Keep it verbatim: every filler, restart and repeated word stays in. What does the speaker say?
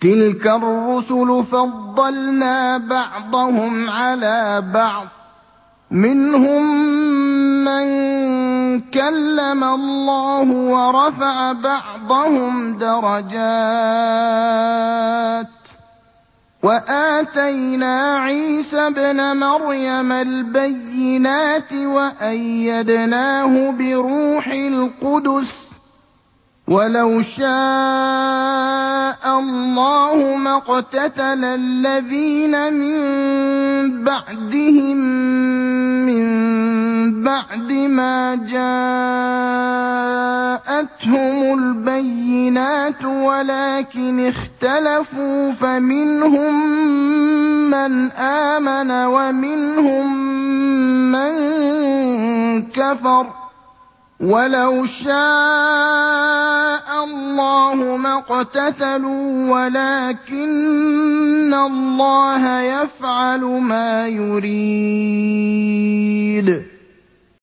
تِلْكَ الرُّسُلُ فَضَّلْنَا بَعْضَهُمْ عَلَىٰ بَعْضٍ ۖ مِّنْهُم مَّن كَلَّمَ اللَّهُ وَرَفَعَ بَعْضَهُمْ دَرَجَاتٍ ۚ وَآتَيْنَا عِيسَى ابْنَ مَرْيَمَ الْبَيِّنَاتِ وَأَيَّدْنَاهُ بِرُوحِ الْقُدُسِ ۗ وَلَوْ شَاءَ اللَّهُ مَا اقْتَتَلَ الَّذِينَ مِن بَعْدِهِم مِّن بَعْدِ مَا جَاءَتْهُمُ الْبَيِّنَاتُ وَلَٰكِنِ اخْتَلَفُوا فَمِنْهُم مَّنْ آمَنَ وَمِنْهُم مَّن كَفَرَ ۚ وَلَوْ شَاءَ اللَّهُ مَا اقْتَتَلُوا وَلَٰكِنَّ اللَّهَ يَفْعَلُ مَا يُرِيدُ